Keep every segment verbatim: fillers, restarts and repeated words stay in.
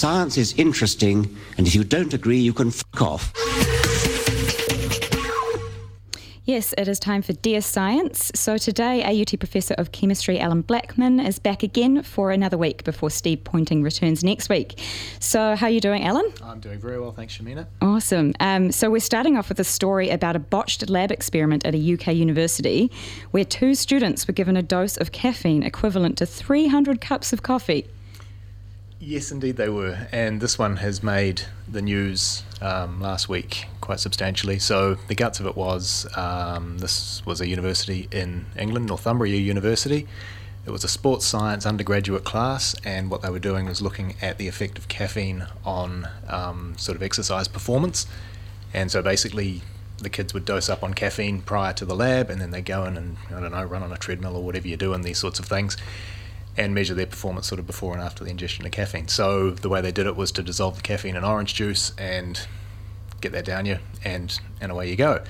Science is interesting, and if you don't agree, you can fuck off. Yes, it is time for Dear Science. So today, A U T Professor of Chemistry Alan Blackman is back again for another week before Steve Pointing returns next week. So how are you doing, Alan? I'm doing very well, thanks, Shamina. Awesome. Um, so we're starting off with a story about a botched lab experiment at a U K university where two students were given a dose of caffeine equivalent to three hundred cups of coffee. Yes, indeed they were, and this one has made the news um, last week quite substantially. So the guts of it was, um, this was a university in England, Northumbria University. It was a sports science undergraduate class, and what they were doing was looking at the effect of caffeine on um, sort of exercise performance. And so basically the kids would dose up on caffeine prior to the lab, and then they go in and, I don't know, run on a treadmill or whatever you do in these sorts of things, and measure their performance sort of before and after the ingestion of caffeine. So the way they did it was to dissolve the caffeine in orange juice and get that down you, and, and away you go.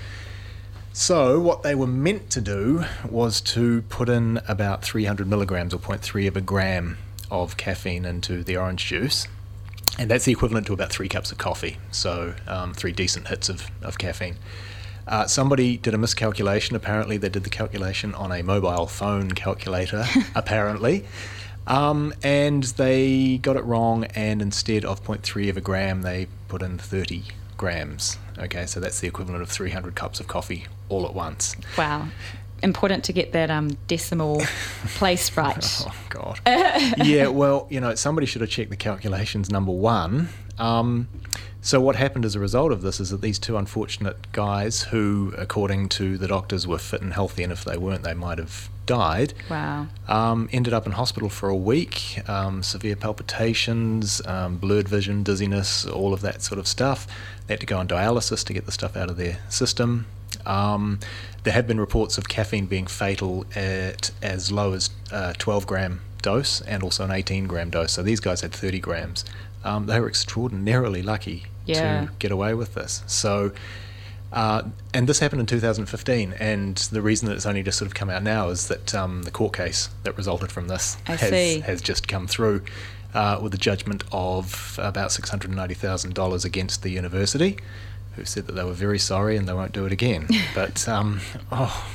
So what they were meant to do was to put in about three hundred milligrams or zero point three of a gram of caffeine into the orange juice, and that's the equivalent to about three cups of coffee, so um, three decent hits of, of caffeine. Uh, somebody did a miscalculation. Apparently they did the calculation on a mobile phone calculator, apparently, um, and they got it wrong, and instead of zero point three of a gram, they put in thirty grams. Okay, so that's the equivalent of three hundred cups of coffee all at once. Wow. Important to get that um, decimal place right. Oh, God. Yeah, well, you know, somebody should have checked the calculations, number one. Um, so what happened as a result of this is that these two unfortunate guys who, according to the doctors, were fit and healthy, and if they weren't, they might have died. Wow. Um, ended up in hospital for a week, um, severe palpitations, um, blurred vision, dizziness, all of that sort of stuff. They had to go on dialysis to get the stuff out of their system. Um, there have been reports of caffeine being fatal at as low as a twelve gram dose and also an eighteen gram dose. So these guys had thirty grams. Um, they were extraordinarily lucky yeah. to get away with this. So, uh, and this happened in two thousand fifteen, and the reason that it's only just sort of come out now is that um, the court case that resulted from this I has, see. has just come through uh, with a judgment of about six hundred ninety thousand dollars against the university, who said that they were very sorry and they won't do it again. But, um, oh,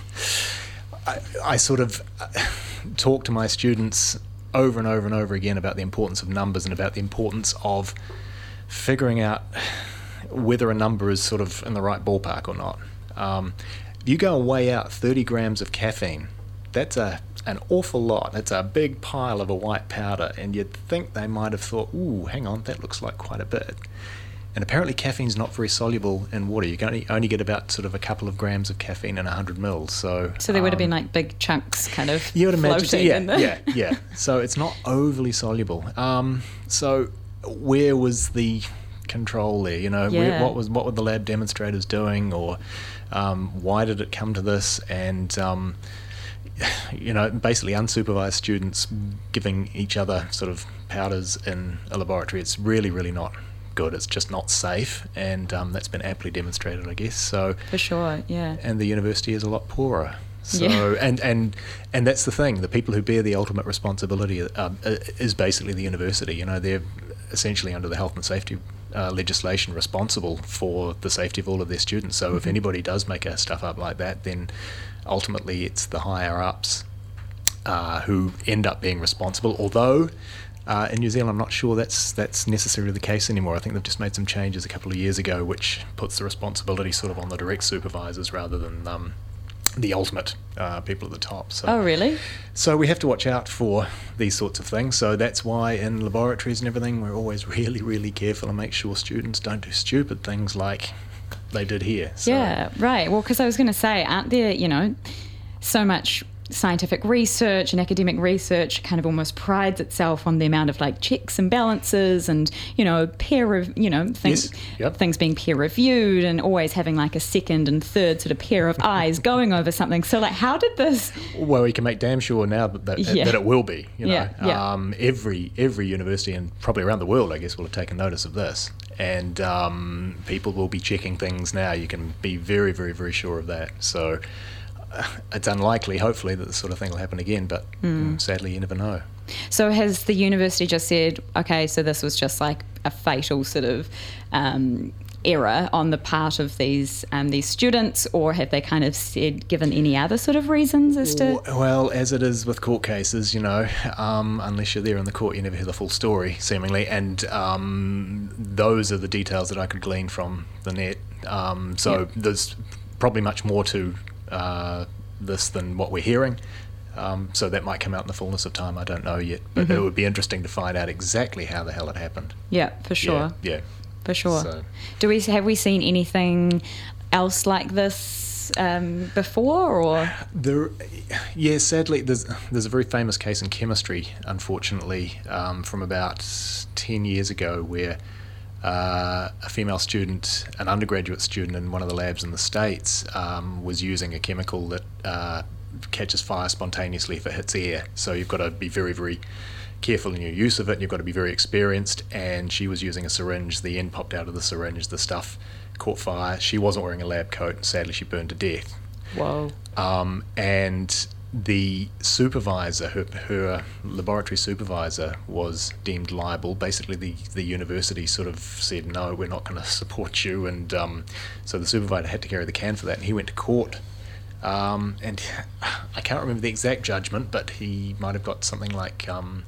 I, I sort of talk to my students over and over and over again about the importance of numbers and about the importance of figuring out whether a number is sort of in the right ballpark or not. Um, you go and weigh out thirty grams of caffeine, that's a an awful lot. It's a big pile of a white powder, and you'd think they might have thought, ooh, hang on, that looks like quite a bit. And apparently caffeine's not very soluble in water. You can only, only get about sort of a couple of grams of caffeine in one hundred mils. So So there would have um, been like big chunks kind of you would imagine, floating yeah, in there. yeah, yeah. So it's not overly soluble. Um, so where was the control there? You know, Yeah. where, what was what were the lab demonstrators doing, or um, why did it come to this? And um, you know, basically unsupervised students giving each other sort of powders in a laboratory. It's really, really not good. It's just not safe, and um, that's been amply demonstrated, I guess. So For sure, yeah. and the university is a lot poorer. So Yeah. and, and and that's the thing. The people who bear the ultimate responsibility uh, is basically the university. You know, they're essentially under the health and safety uh, legislation responsible for the safety of all of their students. So mm-hmm. if anybody does make a stuff up like that, then ultimately it's the higher ups uh, who end up being responsible. Although Uh, in New Zealand, I'm not sure that's that's necessarily the case anymore. I think they've just made some changes a couple of years ago, which puts the responsibility sort of on the direct supervisors rather than um, the ultimate uh, people at the top. So, Oh, really? so we have to watch out for these sorts of things. So that's why in laboratories and everything, we're always really, really careful and make sure students don't do stupid things like they did here. So, Yeah, right. Well, because I was going to say, aren't there, you know, so much scientific research and academic research kind of almost prides itself on the amount of like checks and balances and, you know, peer, rev- you know, things, Yes, yep. things being peer reviewed and always having like a second and third sort of pair of eyes going over something. So like, how did this? Well, we can make damn sure now that that, Yeah. that it will be. You know, Yeah, yeah. Um, every every university and probably around the world, I guess, will have taken notice of this, and um, people will be checking things now. You can be very, very, very sure of that. So uh, it's unlikely, hopefully, that this sort of thing will happen again. But mm. sadly, you never know. So has the university just said, okay, so this was just like a fatal sort of um, error on the part of these um, these students, or have they kind of said, given any other sort of reasons as to? Well, as it is with court cases, you know, um, unless you're there in the court, you never hear the full story, seemingly, and um, those are the details that I could glean from the net. Um, so yep. There's probably much more to uh, this than what we're hearing. Um, so that might come out in the fullness of time. I don't know yet, but mm-hmm. it would be interesting to find out exactly how the hell it happened. Yeah, for sure. Yeah. yeah. For sure. So. Do we have we seen anything else like this um, before, or? There, yeah, sadly, there's there's a very famous case in chemistry, unfortunately, um, from about ten years ago, where uh, a female student, an undergraduate student in one of the labs in the States, um, was using a chemical that uh, catches fire spontaneously if it hits air. So you've got to be very, very careful in your use of it. You've got to be very experienced, and she was using a syringe. The end popped out of the syringe, the stuff caught fire. She wasn't wearing a lab coat, and sadly she burned to death. Whoa. Um, and the supervisor, her, her laboratory supervisor, was deemed liable. Basically the, the university sort of said, no, we're not going to support you, and um, so the supervisor had to carry the can for that, and he went to court. Um, and I can't remember the exact judgment, but he might have got something like um,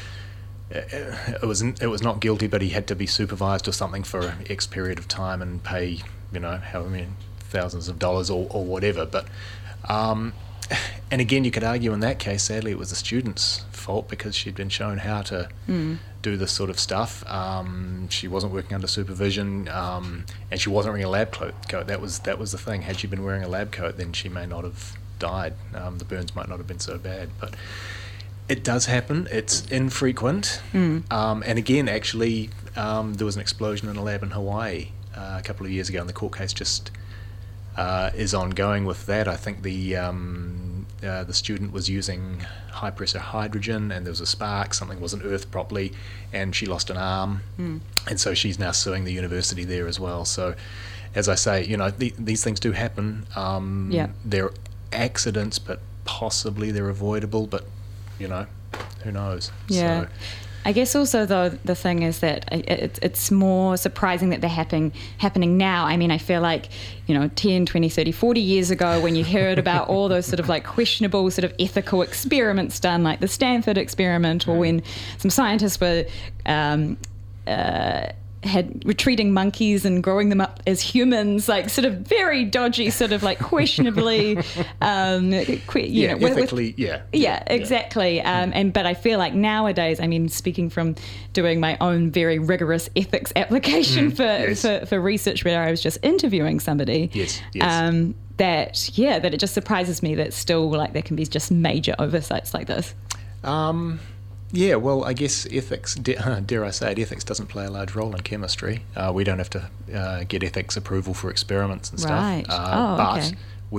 it was it was not guilty, but he had to be supervised or something for an X period of time and pay, you know, however many thousands of dollars or, or whatever. But um, and again, you could argue in that case, sadly, it was the student's fault because she'd been shown how to mm. do this sort of stuff. Um, she wasn't working under supervision, um, and she wasn't wearing a lab coat. That was that was the thing. Had she been wearing a lab coat, then she may not have died. Um, the burns might not have been so bad, but it does happen. It's infrequent. Mm. Um, and again, actually, um, there was an explosion in a lab in Hawaii uh, a couple of years ago, and the court case just uh, is ongoing with that. I think the um, uh, the student was using high pressure hydrogen, and there was a spark. Something wasn't earthed properly, and she lost an arm, mm. and so she's now suing the university there as well. So, as I say, you know, the, these things do happen. Um, yeah. They're accidents, but possibly they're avoidable. But you know, who knows? Yeah. So, I guess also, though, the thing is that it, it's more surprising that they're happening happening now. I mean, I feel like, you know, ten, twenty, thirty, forty years ago, when you heard about all those sort of like questionable sort of ethical experiments done, like the Stanford experiment, or when some scientists were um, uh, had were treating monkeys and growing them up as humans, like sort of very dodgy, sort of like questionably, um, que- you yeah, know, ethically, with, yeah, yeah, exactly. Yeah. Um, and but I feel like nowadays, I mean, speaking from doing my own very rigorous ethics application mm, for, yes. for for research where I was just interviewing somebody. Yes, yes. Um, that yeah, that it just surprises me that still like there can be just major oversights like this. Um. Yeah, well, I guess ethics, dare I say it, ethics doesn't play a large role in chemistry. Uh, we don't have to uh, get ethics approval for experiments and stuff. Right. Uh, oh, but okay.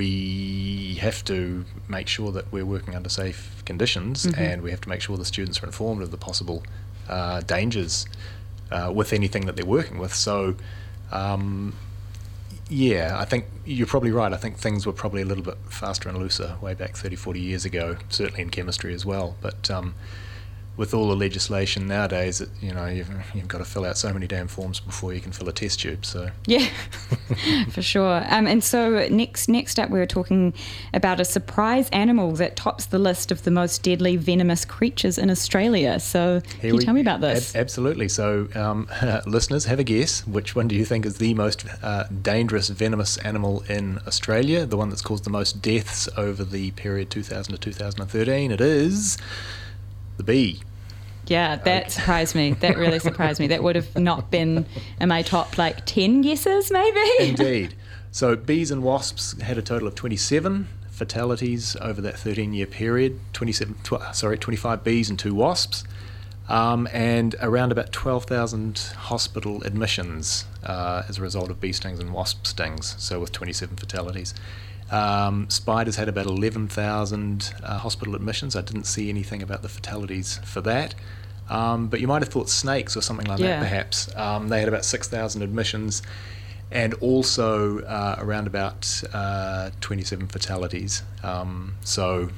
we have to make sure that we're working under safe conditions, mm-hmm. and we have to make sure the students are informed of the possible uh, dangers uh, with anything that they're working with. So, um, yeah, I think you're probably right. I think things were probably a little bit faster and looser way back thirty, forty years ago, certainly in chemistry as well. But um, with all the legislation nowadays, it, you know, you've, you've got to fill out so many damn forms before you can fill a test tube. So yeah, for sure. Um, and so next next up, we were talking about a surprise animal that tops the list of the most deadly venomous creatures in Australia. So Here can you we, tell me about this? Ab- absolutely. So um, listeners, have a guess. Which one do you think is the most uh, dangerous venomous animal in Australia? The one that's caused the most deaths over the period two thousand to two thousand thirteen? It is the bee. Yeah, that okay. surprised me. That really surprised me. That would have not been in my top like ten guesses, maybe. Indeed. So bees and wasps had a total of twenty-seven fatalities over that thirteen-year period. twenty-seven, tw- sorry, twenty-five bees and two wasps, um, and around about twelve thousand hospital admissions uh, as a result of bee stings and wasp stings. So with twenty-seven fatalities. Um, spiders had about eleven thousand uh, hospital admissions. I didn't see anything about the fatalities for that. Um, but you might have thought snakes or something like yeah. that, perhaps. Um, they had about six thousand admissions and also uh, around about uh, twenty-seven fatalities. Um, so,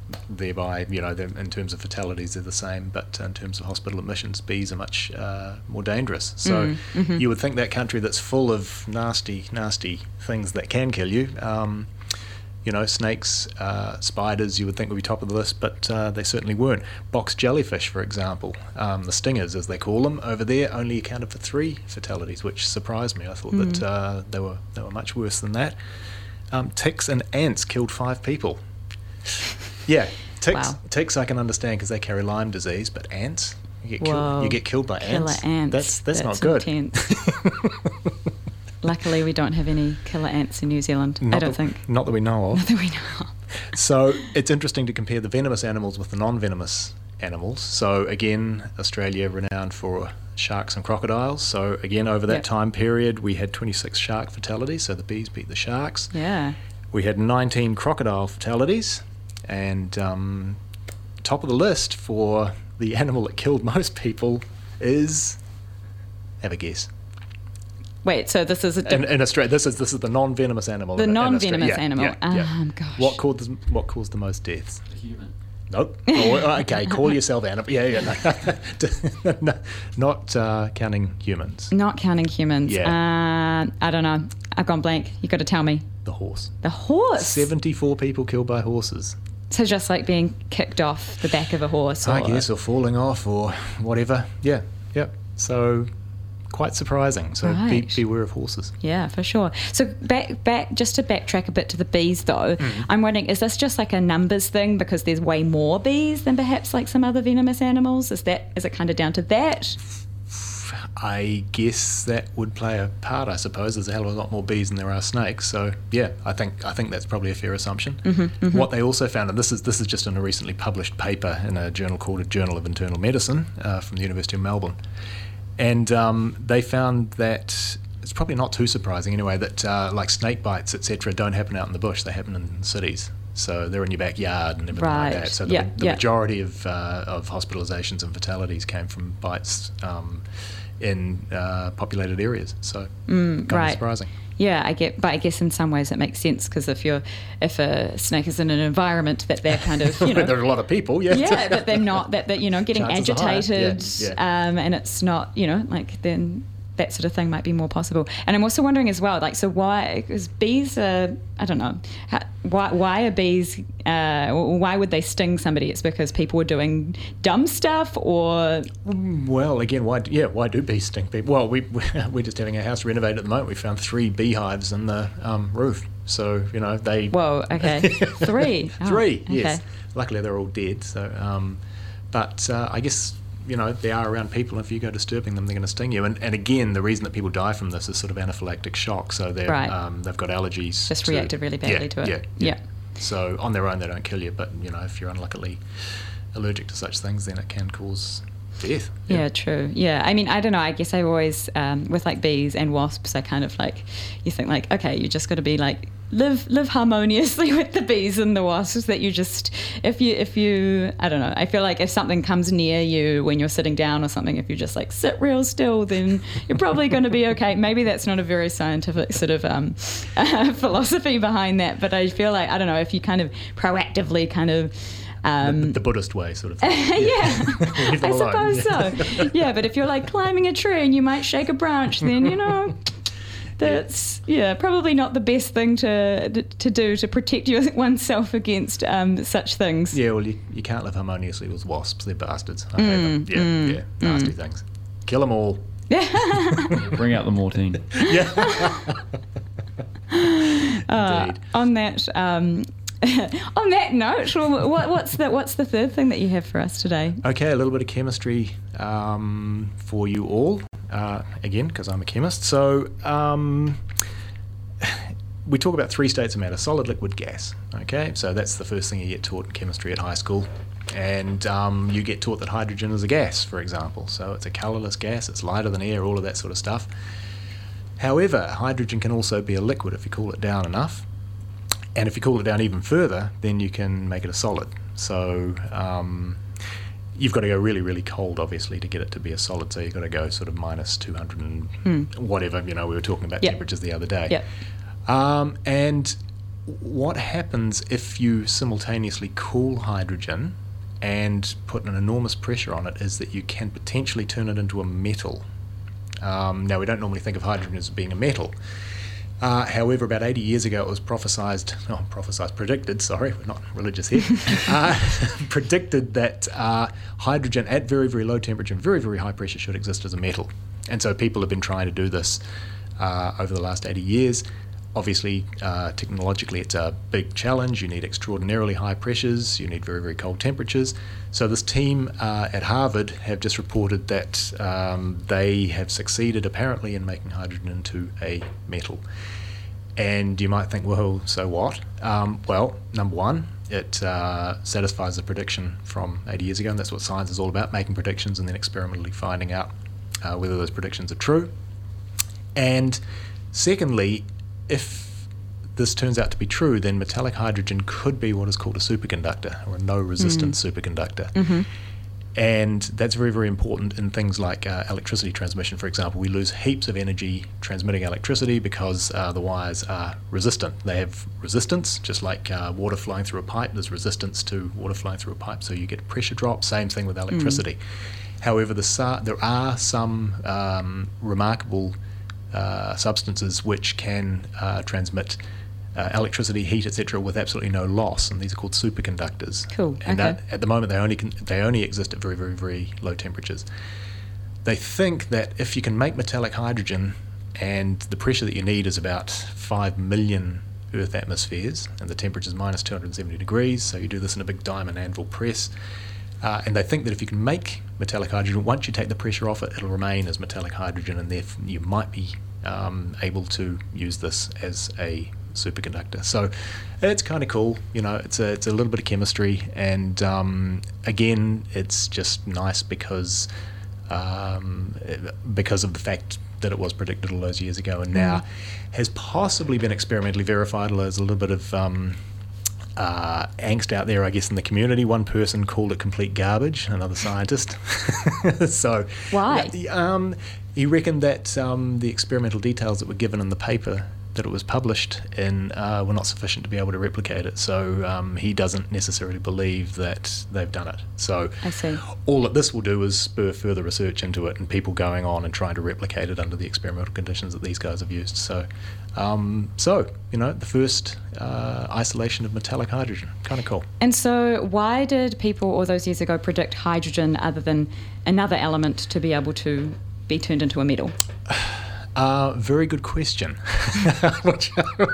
thereby, you know, they're- in terms of fatalities, they're the same, but in terms of hospital admissions, bees are much uh, more dangerous. So you would think that country that's full of nasty, nasty things that can kill you, um, you know, snakes, uh, spiders, you would think would be top of the list, but uh, they certainly weren't. Box jellyfish, for example, um, the stingers, as they call them, over there only accounted for three fatalities, which surprised me. I thought that uh, they were they were much worse than that. Um, ticks and ants killed five people. Yeah, ticks, Wow. ticks I can understand because they carry Lyme disease, but ants, you get Whoa. killed. You get killed by Killer ants. ants. That's that's, That's not good. intense. Luckily, we don't have any killer ants in New Zealand. Not I don't that, think. Not that we know of. Not that we know. So it's interesting to compare the venomous animals with the non-venomous animals. So again, Australia renowned for sharks and crocodiles. So again, over that Yep. time period, we had twenty-six shark fatalities. So the bees beat the sharks. Yeah. We had nineteen crocodile fatalities, and um, top of the list for the animal that killed most people is, have a guess. Wait, so this is a In, di- in Australia, this is this is the non-venomous animal. the in- in Australia. non-venomous Yeah, animal. yeah, yeah. Um, gosh. What caused what caused the most deaths? A human. Nope. Oh, okay, call yourself animal. Yeah, yeah. No. No, not uh, counting humans. Not counting humans. Yeah. Uh, I don't know. I've gone blank. You got to tell me. The horse. The horse. Seventy-four people killed by horses. So just like being kicked off the back of a horse. Or, I guess, or falling off, or whatever. Yeah, yeah. So quite surprising. So be, Right. beware of horses. Yeah, for sure. So back, back, just to backtrack a bit to the bees, though, Mm-hmm. I'm wondering, is this just like a numbers thing because there's way more bees than perhaps like some other venomous animals? Is that is it kind of down to that? I guess that would play a part. I suppose there's a hell of a lot more bees than there are snakes. So yeah, I think I think that's probably a fair assumption. Mm-hmm, What they also found, and this is this is just in a recently published paper in a journal called a Journal of Internal Medicine uh, from the University of Melbourne, and um, they found that it's probably not too surprising anyway that uh, like snake bites, et cetera, don't happen out in the bush. They happen in cities. So they're in your backyard and everything Right. like that. So the, Yeah, the yeah. majority of uh, of hospitalisations and fatalities came from bites um, in uh, populated areas. So kind of right. surprising. Yeah, I get, but I guess in some ways it makes sense because if you're if a snake is in an environment that they're kind of you know there are a lot of people. Yeah. yeah, that they're not that that you know getting Chances are higher. agitated, Yeah, yeah. Um, and it's not you know like then that sort of thing might be more possible. And I'm also wondering as well, like so why because bees are I don't know how, why why are bees uh, why would they sting somebody? It's because people were doing dumb stuff or Well, again, why? Yeah, why do bees sting people? Well, we we're just having our house renovated at the moment. We found three beehives in the um, roof. So you know they. whoa okay three Oh, Three, yes. okay. Luckily, they're all dead. So, um, but uh, I guess you know they are around people. And if you go disturbing them, they're going to sting you. And, and again, the reason that people die from this is sort of anaphylactic shock. So they're Right. um, they've got allergies. Just to- reacted really badly yeah, to it. Yeah, Yeah. So on their own, they don't kill you. But you know, if you're unluckily allergic to such things, then it can cause death. Yeah, true. Yeah, I mean, I don't know. I guess I always, um, with like bees and wasps, I kind of like, you think like, okay, you just got to be like, live live harmoniously with the bees and the wasps. That you just, if you, if you, I don't know. I feel like if something comes near you when you're sitting down or something, if you just like sit real still, then you're probably going to be okay. Maybe that's not a very scientific sort of um, uh, philosophy behind that, but I feel like, I don't know, if you kind of proactively kind of, um, The, the Buddhist way, sort of thing. yeah, Leave them I alone. suppose so. Yeah, but if you're like climbing a tree and you might shake a branch, then you know that's yeah probably not the best thing to to do to protect your, oneself against um, such things. Yeah, well, you, you can't live harmoniously with wasps. They're bastards. I Mm, hate them. Yeah, yeah, nasty things. Kill them all. Bring out the Mortine. Yeah. Uh, Indeed. on that um, on that note, well, what, what's the what's the third thing that you have for us today? Okay, a little bit of chemistry um, for you all. Uh, again, because I'm a chemist. So um, we talk about three states of matter: solid, liquid, gas. Okay, so that's the first thing you get taught in chemistry at high school. And um, you get taught that hydrogen is a gas, for example. So it's a colourless gas, it's lighter than air, all of that sort of stuff. However, hydrogen can also be a liquid if you cool it down enough. And if you cool it down even further, then you can make it a solid. So um, you've got to go really, really cold, obviously, to get it to be a solid. So you've got to go sort of minus two hundred and whatever. You know, we were talking about Yep. temperatures the other day. Yep. Um, and what happens if you simultaneously cool hydrogen and put an enormous pressure on it is that you can potentially turn it into a metal. Um, now, we don't normally think of hydrogen as being a metal. Uh, however, about eighty years ago, it was prophesized, oh, prophesized, predicted, sorry, we're not religious here, uh, predicted that uh, hydrogen at very, very low temperature and very, very high pressure should exist as a metal. And so people have been trying to do this uh, over the last eighty years. Obviously, uh, technologically, it's a big challenge. You need extraordinarily high pressures. You need very, very cold temperatures. So this team uh, at Harvard have just reported that um, they have succeeded, apparently, in making hydrogen into a metal. And you might think, well, so what? Um, well, number one, it uh, satisfies the prediction from eighty years ago, and that's what science is all about, making predictions and then experimentally finding out uh, whether those predictions are true. And secondly, if this turns out to be true, then metallic hydrogen could be what is called a superconductor, or a no-resistance mm. superconductor. Mm-hmm. And that's very, very important in things like uh, electricity transmission, for example. We lose heaps of energy transmitting electricity because uh, the wires are resistant. They have resistance, just like uh, water flowing through a pipe. There's resistance to water flowing through a pipe, so you get pressure drop. Same thing with electricity. Mm. However, the su- there are some um, remarkable Uh, substances which can uh, transmit uh, electricity, heat, et cetera, with absolutely no loss, and these are called superconductors. Cool. And okay. that, at the moment, they only can, they only exist at very, very, very low temperatures. They think that if you can make metallic hydrogen, and the pressure that you need is about five million Earth atmospheres, and the temperature is minus two hundred seventy degrees, so you do this in a big diamond anvil press. Uh, and they think that if you can make metallic hydrogen, once you take the pressure off it, it'll remain as metallic hydrogen, and therefore you might be um, able to use this as a superconductor. So it's kind of cool, you know. It's a it's a little bit of chemistry, and um, again, it's just nice because um, because of the fact that it was predicted all those years ago, and now mm. has possibly been experimentally verified. There's a little bit of um, Uh, angst out there, I guess, in the community. One person called it complete garbage, another scientist. So, why? Um, he reckoned that um, the experimental details that were given in the paper that it was published in uh, were not sufficient to be able to replicate it. So um, he doesn't necessarily believe that they've done it. So I see. All that this will do is spur further research into it, and people going on and trying to replicate it under the experimental conditions that these guys have used. So, um, so you know, the first uh, isolation of metallic hydrogen, kind of cool. And so, why did people all those years ago predict hydrogen other than another element to be able to be turned into a metal? Uh, very good question, which,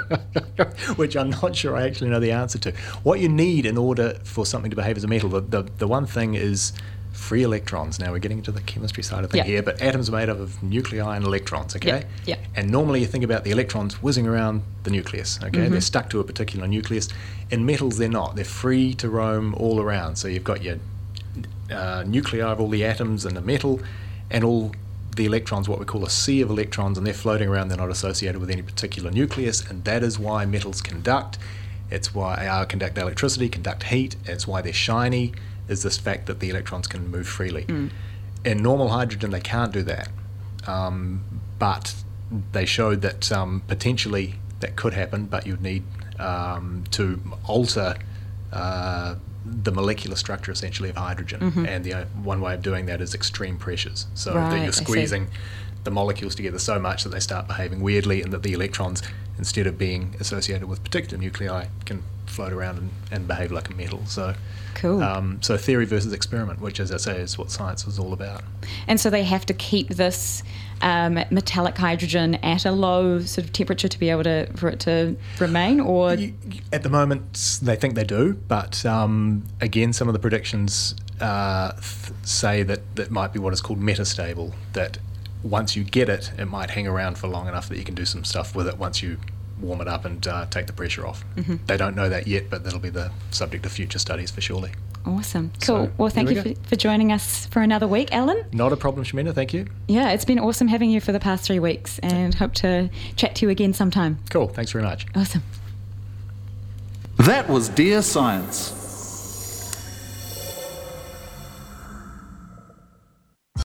which I'm not sure I actually know the answer to. What you need in order for something to behave as a metal, the, the, the one thing is free electrons. Now we're getting into the chemistry side of things yep. here, but atoms are made up of nuclei and electrons, okay? Yep. Yep. And normally you think about the electrons whizzing around the nucleus, okay? Mm-hmm. They're stuck to a particular nucleus. In metals, they're not. They're free to roam all around. So you've got your uh, nuclei of all the atoms in the metal, and all the electrons, what we call a sea of electrons, and they're floating around. They're not associated with any particular nucleus, and that is why metals conduct. It's why they uh, conduct electricity, conduct heat. It's why they're shiny, is this fact that the electrons can move freely. Mm. In normal hydrogen, they can't do that, um, but they showed that um, potentially that could happen, but you'd need um, to alter uh, the molecular structure essentially of hydrogen, mm-hmm. and the uh, one way of doing that is extreme pressures, so right, that you're squeezing the molecules together so much that they start behaving weirdly, and that the electrons, instead of being associated with particular nuclei, can float around and, and behave like a metal. So cool. Um, so theory versus experiment, which, as I say, is what science is all about. And so they have to keep this um, metallic hydrogen at a low sort of temperature to be able to for it to remain, or you, at the moment they think they do, but um, again, some of the predictions uh, th- say that that might be what is called metastable. That once you get it, it might hang around for long enough that you can do some stuff with it once you warm it up and uh, take the pressure off. Mm-hmm. They don't know that yet, but that'll be the subject of future studies for surely. Awesome. Cool. So, well, thank we you for, for joining us for another week, Alan. Not a problem, Shamina. Thank you. Yeah, it's been awesome having you for the past three weeks, and hope to chat to you again sometime. Cool. Thanks very much. Awesome. That was Dear Science.